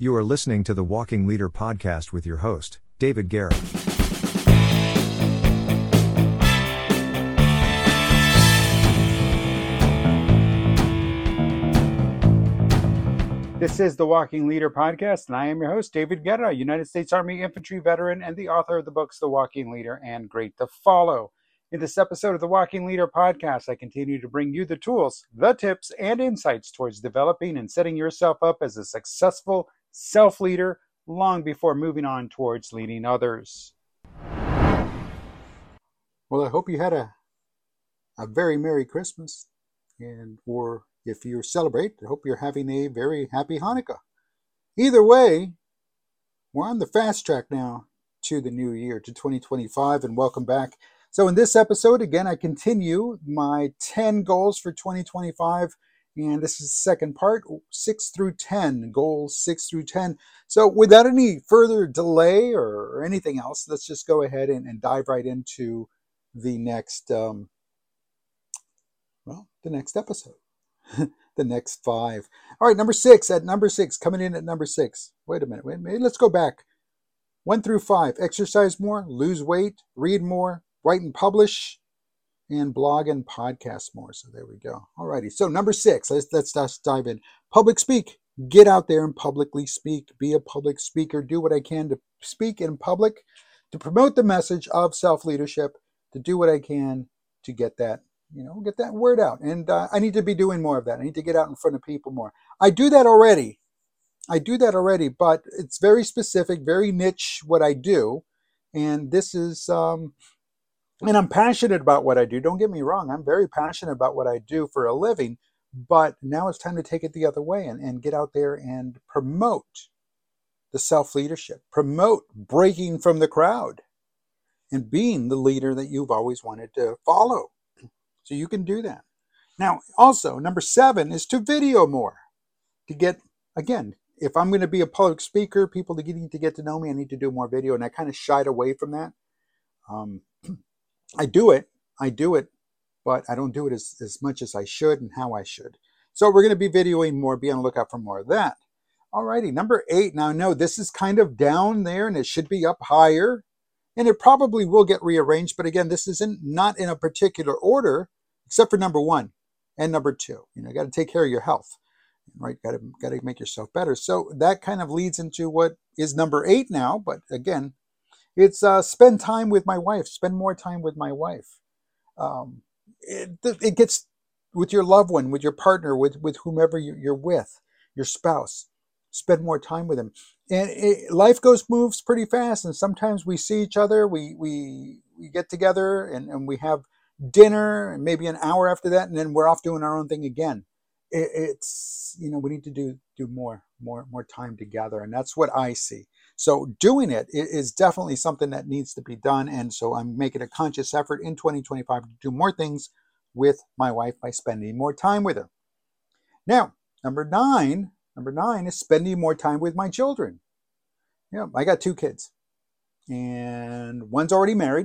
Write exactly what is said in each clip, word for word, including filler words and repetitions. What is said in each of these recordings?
You are listening to the Walking Leader podcast with your host, David Garrett. This is the Walking Leader podcast, and I am your host, David Guerra, United States Army infantry veteran and the author of the books The Walking Leader and Great to Follow. In this episode of the Walking Leader podcast, I continue to bring you the tools, the tips, and insights towards developing and setting yourself up as a successful self-leader long before moving on towards leading others. Well, I hope you had a, a very Merry Christmas, and or if you celebrate, I hope you're having a very happy Hanukkah. Either way, we're on the fast track now to the new year, to twenty twenty-five, and welcome back. So in this episode, again, I continue my ten goals for twenty twenty-five, and this is the second part, six through ten, goals six through ten. So without any further delay or anything else, let's just go ahead and, and dive right into the next, um, well, the next episode. The next five. All right, number six, at number six, coming in at number six. Wait a minute, wait a minute. Let's go back. One through five, exercise more, lose weight, read more, write and publish, and blog and podcast more. So there we go. All righty. So number six, let's, let's, let's dive in. Public speak. Get out there and publicly speak. Be a public speaker. Do what I can to speak in public, to promote the message of self-leadership, to do what I can to get that You know, get that word out. And uh, I need to be doing more of that. I need to get out in front of people more. I do that already. I do that already, but it's very specific, very niche what I do. And this is, um, and I'm passionate about what I do. Don't get me wrong. I'm very passionate about what I do for a living. But now it's time to take it the other way and, and get out there and promote the self-leadership, promote breaking from the crowd and being the leader that you've always wanted to follow. So you can do that. Now, also, number seven is to video more. To get, again, if I'm going to be a public speaker, people to get, to get to know me, I need to do more video. And I kind of shied away from that. Um, I do it. I do it. But I don't do it as, as much as I should and how I should. So we're going to be videoing more. Be on the lookout for more of that. Alrighty, number eight. Now, I know this is kind of down there and it should be up higher. And it probably will get rearranged. But again, this isn't not in a particular order, except for number one and number two. You know, you got to take care of your health, right? Got to got to make yourself better. So that kind of leads into what is number eight now. But again, it's uh, spend time with my wife. Spend more time with my wife. Um, it, it gets with your loved one, with your partner, with with whomever you're with, your spouse. Spend more time with them. And it, life goes moves pretty fast. And sometimes we see each other, we we we get together and, and we have dinner and maybe an hour after that, and then we're off doing our own thing again. It, it's, you know, we need to do do more, more, more time together. And that's what I see. So doing it is definitely something that needs to be done. And so I'm making a conscious effort in twenty twenty-five to do more things with my wife by spending more time with her. Now, number nine, Number nine is spending more time with my children. Yeah, I got two kids, and one's already married,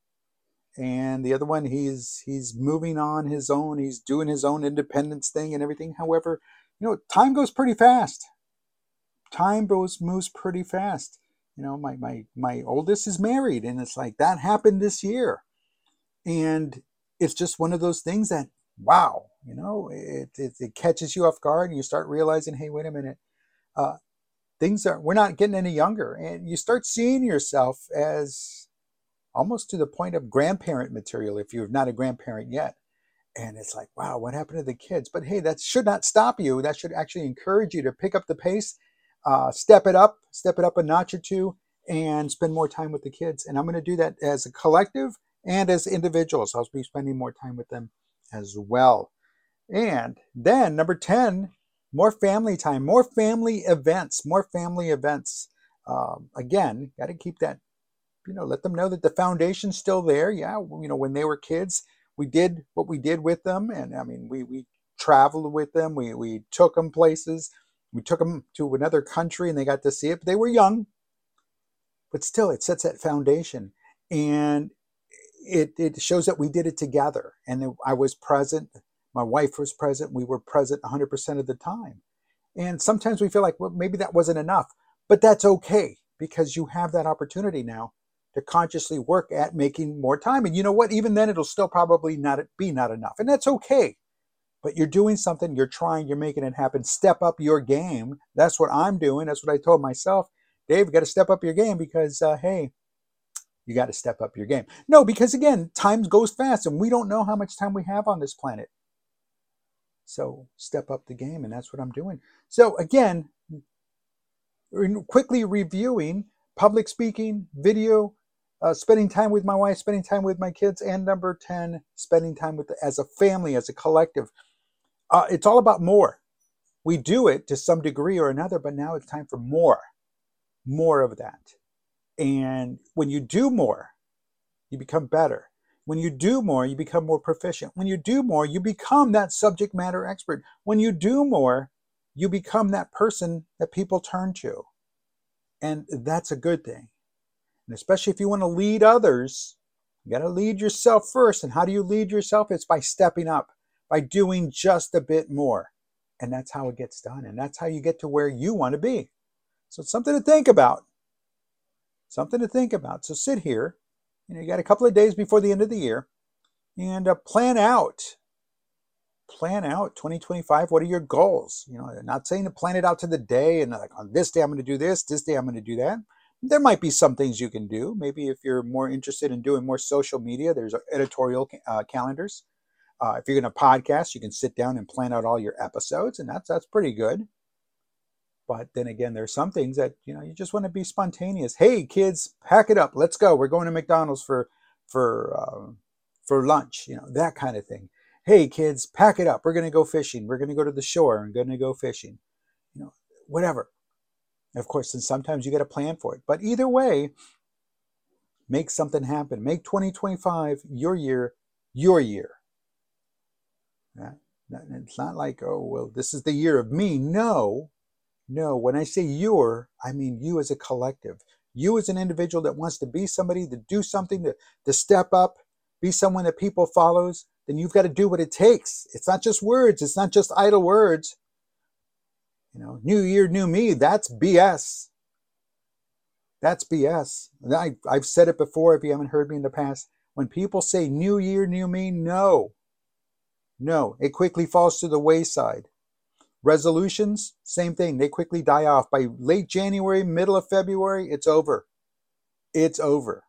and the other one he's he's moving on his own. He's doing his own independence thing and everything. However, you know, time goes pretty fast. Time goes moves pretty fast. You know, my my my oldest is married, and it's like that happened this year, and it's just one of those things that, wow, you know, it, it it catches you off guard and you start realizing, hey, wait a minute, uh, things are, we're not getting any younger. And you start seeing yourself as almost to the point of grandparent material if you're not a grandparent yet. And it's like, wow, what happened to the kids? But hey, that should not stop you. That should actually encourage you to pick up the pace, uh, step it up, step it up a notch or two, and spend more time with the kids. And I'm going to do that as a collective and as individuals. I'll be spending more time with them as well. And then number ten, more family time, more family events, more family events. Um, again, got to keep that, you know, let them know that the foundation's still there. Yeah, you know, when they were kids, we did what we did with them. And I mean, we we traveled with them. We we took them places. We took them to another country and they got to see it. But they were young. But still, it sets that foundation. And It, it shows that we did it together, and I was present. My wife was present. We were present one hundred percent of the time. And sometimes we feel like, well, maybe that wasn't enough, but that's okay because you have that opportunity now to consciously work at making more time. And you know what? Even then, it'll still probably not be not enough. And that's okay. But you're doing something, you're trying, you're making it happen. Step up your game. That's what I'm doing. That's what I told myself. Dave, you got to step up your game because, uh, hey, you got to step up your game. No, because again, time goes fast and we don't know how much time we have on this planet. So step up the game, and that's what I'm doing. So again, quickly reviewing public speaking, video, uh, spending time with my wife, spending time with my kids, and number ten, spending time with the, as a family, as a collective. Uh, it's all about more. We do it to some degree or another, but now it's time for more, more of that. And when you do more, you become better. When you do more, you become more proficient. When you do more, you become that subject matter expert. When you do more, you become that person that people turn to. And that's a good thing. And especially if you want to lead others, you got to lead yourself first. And how do you lead yourself? It's by stepping up, by doing just a bit more. And that's how it gets done. And that's how you get to where you want to be. So it's something to think about. Something to think about. So sit here. You know, you got a couple of days before the end of the year, and uh, plan out. Plan out twenty twenty-five. What are your goals? You know, I'm not saying to plan it out to the day and like on this day I'm going to do this, this day I'm going to do that. There might be some things you can do. Maybe if you're more interested in doing more social media, there's editorial uh, calendars. Uh, if you're going to podcast, you can sit down and plan out all your episodes, and that's that's pretty good. But then again, there's some things that, you know, you just want to be spontaneous. Hey, kids, pack it up. Let's go. We're going to McDonald's for for uh, for lunch. You know, that kind of thing. Hey, kids, pack it up. We're going to go fishing. We're going to go to the shore and going to go fishing. You know, whatever. And of course, then sometimes you got to plan for it. But either way, make something happen. Make twenty twenty-five your year, your year. Yeah? It's not like, oh, well, this is the year of me. No. No, when I say your, I mean you as a collective. You as an individual that wants to be somebody, to do something, to, to step up, be someone that people follows, then you've got to do what it takes. It's not just words. It's not just idle words. You know, new year, new me, that's B S. That's B S. I, I've said it before if you haven't heard me in the past. When people say new year, new me, no. No, it quickly falls to the wayside. Resolutions, same thing. They quickly die off. By late January, middle of February, it's over. It's over.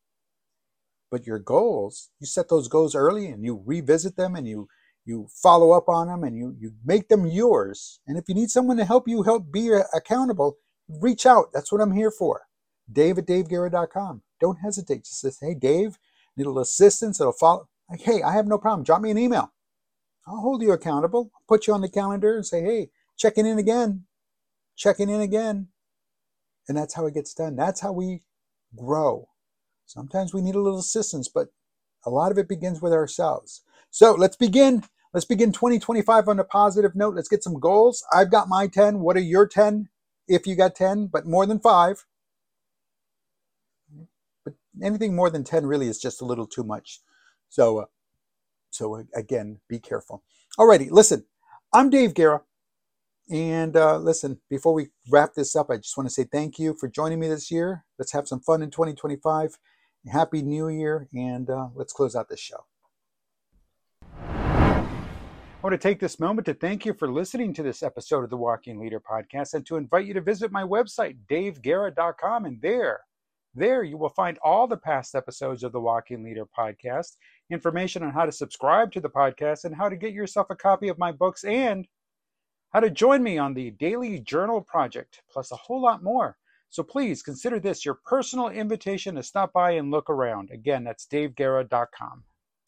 But your goals, you set those goals early and you revisit them and you you follow up on them and you, you make them yours. And if you need someone to help you help be accountable, reach out. That's what I'm here for. Dave at dave guerra dot com. Don't hesitate. Just say, hey, Dave, need a little assistance. It'll follow. Like, hey, I have no problem. Drop me an email. I'll hold you accountable. I'll put you on the calendar and say, hey, checking in again. Checking in again. And that's how it gets done. That's how we grow. Sometimes we need a little assistance, but a lot of it begins with ourselves. So let's begin. Let's begin twenty twenty-five on a positive note. Let's get some goals. I've got my ten. What are your ten? If you got ten, but more than five. But anything more than ten really is just a little too much. So, uh, so again, be careful. Alrighty, listen. I'm Dave Guerra. And uh, listen, before we wrap this up, I just want to say thank you for joining me this year. Let's have some fun in twenty twenty-five. Happy New Year, and uh, let's close out this show. I want to take this moment to thank you for listening to this episode of the Walking Leader Podcast and to invite you to visit my website, dave guerra dot com. And there, there you will find all the past episodes of the Walking Leader Podcast, information on how to subscribe to the podcast and how to get yourself a copy of my books and how to join me on the Daily Journal Project, plus a whole lot more. So please consider this your personal invitation to stop by and look around. Again, that's dave guerra dot com.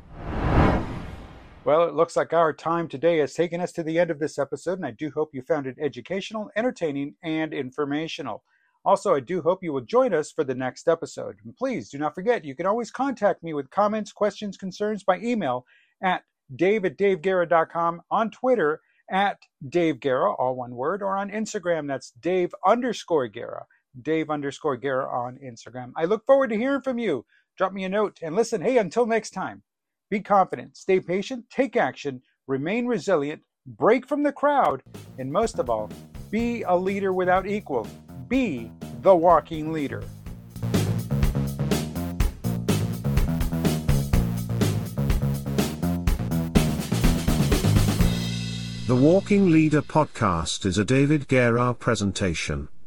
Well, it looks like our time today has taken us to the end of this episode, and I do hope you found it educational, entertaining, and informational. Also, I do hope you will join us for the next episode. And please do not forget, you can always contact me with comments, questions, concerns by email at dave at dave guerra dot com, on Twitter at Dave Guerra, all one word, or on Instagram, that's Dave underscore Guerra, Dave underscore Guerra on Instagram. I look forward to hearing from you. Drop me a note and listen, hey, until next time, be confident, stay patient, take action, remain resilient, break from the crowd, and most of all, be a leader without equal. Be the walking leader. The Walking Leader podcast is a David Guerra presentation.